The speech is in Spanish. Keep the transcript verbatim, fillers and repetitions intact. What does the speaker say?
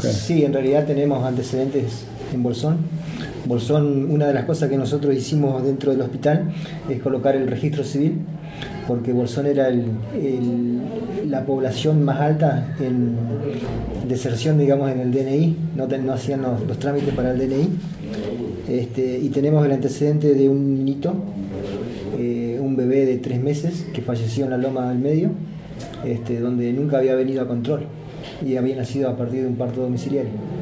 mujer. Sí, en realidad tenemos antecedentes en Bolsón. Bolsón, una de las cosas que nosotros hicimos dentro del hospital es colocar el registro civil, porque Bolsón era el, el, la población más alta en deserción, digamos, en el D N I, no, ten, no hacían los, los trámites para el D N I. Este, y tenemos el antecedente de un niñito, eh, un bebé de tres meses que falleció en la Loma del Medio, este, donde nunca había venido a control y había nacido a partir de un parto domiciliario.